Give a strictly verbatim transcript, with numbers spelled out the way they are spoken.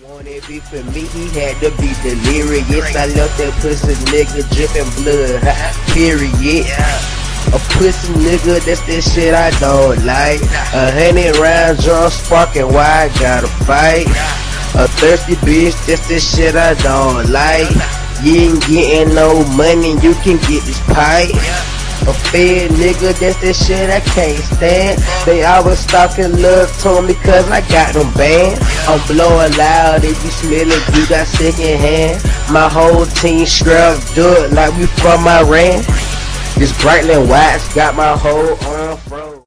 Want it be for me, he had to be delirious. I left that pussy nigga dripping blood, period. A pussy nigga, that's that shit I don't like. A hundred round drum sparking, why I gotta fight? A thirsty bitch, that's that shit I don't like. You ain't getting no money, you can get this pipe. A fed nigga, that's that shit I can't stand. They always talking love to me cause I got them banned. I'm blowing loud, if you smell it, you got second hand. My whole team strapped up like we from Iran. This Brightland Watch got my whole arm froze.